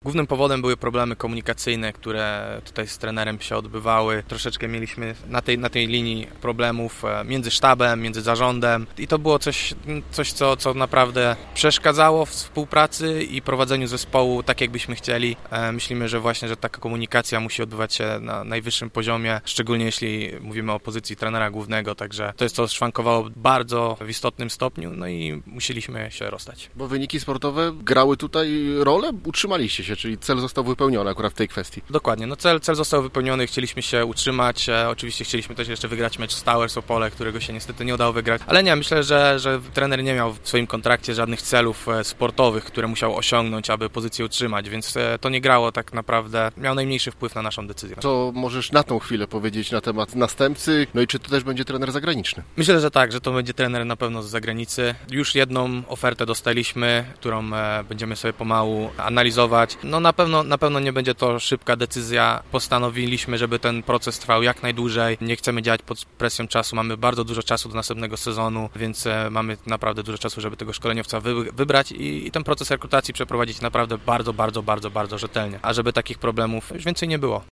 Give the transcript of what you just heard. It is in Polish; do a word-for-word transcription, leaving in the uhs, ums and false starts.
Głównym powodem były problemy komunikacyjne, które tutaj z trenerem się odbywały. Troszeczkę mieliśmy na tej, na tej linii problemów między sztabem, między zarządem i to było coś, coś co, co naprawdę przeszkadzało w współpracy i prowadzeniu zespołu tak, jakbyśmy chcieli. Myślimy, że właśnie, że taka komunikacja musi odbywać się na najwyższym poziomie, szczególnie jeśli mówimy o pozycji trenera głównego, także to jest to szwankowało bardzo w istotnym stopniu, no i musieliśmy się rozstać. Bo wyniki sportowe grały tutaj rolę? Utrzymaliście się, czyli cel został wypełniony akurat w tej kwestii. Dokładnie, no cel, cel został wypełniony, chcieliśmy się utrzymać, e, oczywiście chcieliśmy też jeszcze wygrać mecz z Towers Opole, którego się niestety nie udało wygrać, ale nie, myślę, że, że trener nie miał w swoim kontrakcie żadnych celów e, sportowych, które musiał osiągnąć, aby pozycję utrzymać, więc e, to nie grało tak naprawdę, miał najmniejszy wpływ na naszą decyzję. Co możesz na tą chwilę powiedzieć na temat następcy, no i czy to też będzie trener zagraniczny? Myślę, że tak, że to będzie trener na pewno z zagranicy. Już jedną ofertę dostaliśmy, którą e, będziemy sobie pomału analizować. No na pewno, na pewno nie będzie to szybka decyzja. Postanowiliśmy, żeby ten proces trwał jak najdłużej. Nie chcemy działać pod presją czasu. Mamy bardzo dużo czasu do następnego sezonu, więc e, mamy naprawdę dużo czasu, żeby tego szkoleniowca wy, wybrać i, i ten proces rekrutacji przeprowadzić naprawdę bardzo, bardzo, bardzo, bardzo rzetelnie. A żeby takich problemów już więcej nie było.